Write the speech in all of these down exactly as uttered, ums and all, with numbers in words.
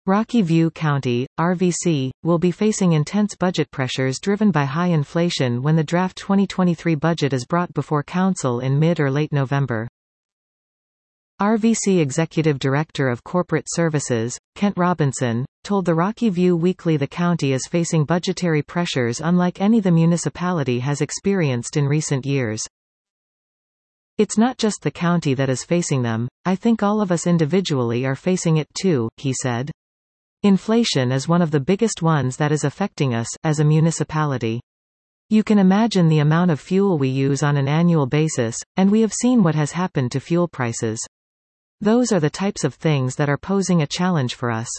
Rocky View County, R V C, will be facing intense budget pressures driven by high inflation when the draft twenty twenty-three budget is brought before Council in mid or late November. R V C Executive Director of Corporate Services, Kent Robinson, told the Rocky View Weekly the county is facing budgetary pressures unlike any the municipality has experienced in recent years. "It's not just the county that is facing them, I think all of us individually are facing it too," he said. "Inflation is one of the biggest ones that is affecting us, as a municipality. You can imagine the amount of fuel we use on an annual basis, and we have seen what has happened to fuel prices. Those are the types of things that are posing a challenge for us."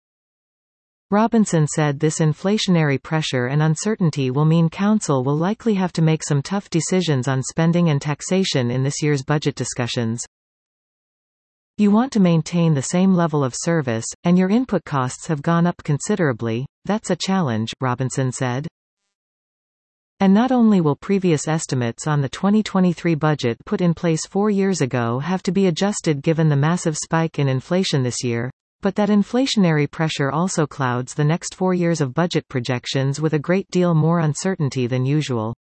Robinson said this inflationary pressure and uncertainty will mean Council will likely have to make some tough decisions on spending and taxation in this year's budget discussions. "You want to maintain the same level of service, and your input costs have gone up considerably. That's a challenge," Robinson said. And not only will previous estimates on the twenty twenty-three budget put in place four years ago have to be adjusted given the massive spike in inflation this year, but that inflationary pressure also clouds the next four years of budget projections with a great deal more uncertainty than usual.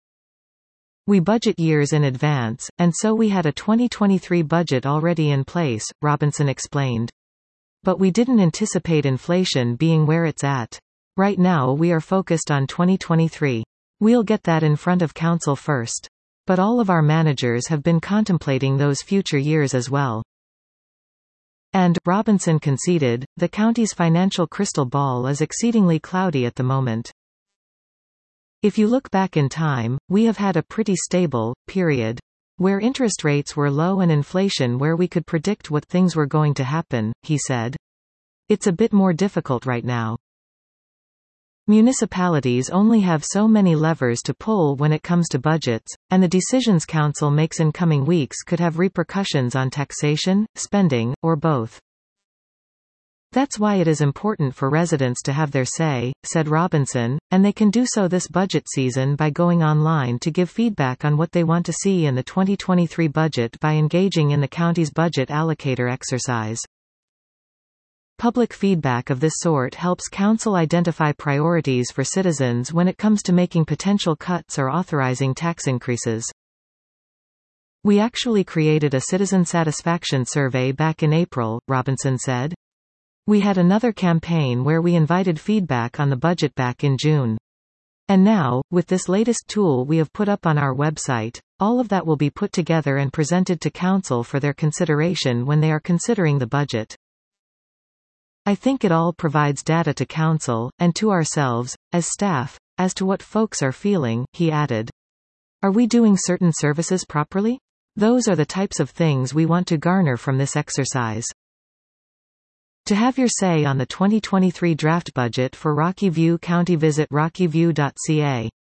"We budget years in advance, and so we had a twenty twenty-three budget already in place," Robinson explained. "But we didn't anticipate inflation being where it's at. Right now we are focused on twenty twenty-three. We'll get that in front of Council first. But all of our managers have been contemplating those future years as well." And, Robinson conceded, the county's financial crystal ball is exceedingly cloudy at the moment. "If you look back in time, we have had a pretty stable period where interest rates were low and inflation where we could predict what things were going to happen," he said. "It's a bit more difficult right now. Municipalities only have so many levers to pull when it comes to budgets, and the decisions Council makes in coming weeks could have repercussions on taxation, spending, or both. That's why it is important for residents to have their say," said Robinson, "and they can do so this budget season by going online to give feedback on what they want to see in the twenty twenty-three budget by engaging in the county's budget allocator exercise. Public feedback of this sort helps Council identify priorities for citizens when it comes to making potential cuts or authorizing tax increases." "We actually created a citizen satisfaction survey back in April," Robinson said. "We had another campaign where we invited feedback on the budget back in June. And now, with this latest tool we have put up on our website, all of that will be put together and presented to Council for their consideration when they are considering the budget. I think it all provides data to Council, and to ourselves, as staff, as to what folks are feeling," he added. "Are we doing certain services properly? Those are the types of things we want to garner from this exercise." To have your say on the twenty twenty-three draft budget for Rocky View County, visit rocky view dot c a.